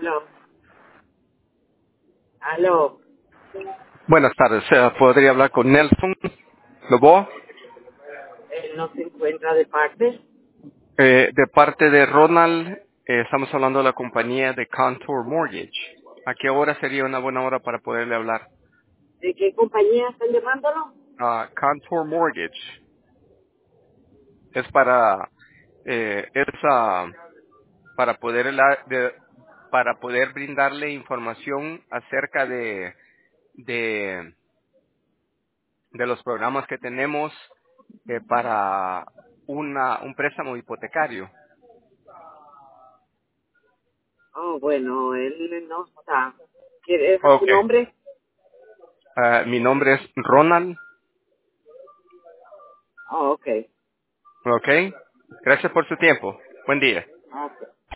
No. Aló. Buenas tardes. ¿Podría hablar con Nelson Lobo? Él no se encuentra de parte. De parte de Ronald, estamos hablando de la compañía de Contour Mortgage. ¿A qué hora sería una buena hora para poderle hablar? ¿De qué compañía están llamándolo? Contour Mortgage. Es para, es para poder, para poder brindarle información acerca de los programas que tenemos para un préstamo hipotecario. Oh, bueno, él no está. ¿Quiere su Ok. nombre? Mi nombre es Ronald. Oh, ok. Ok. Gracias por su tiempo. Buen día. Ok.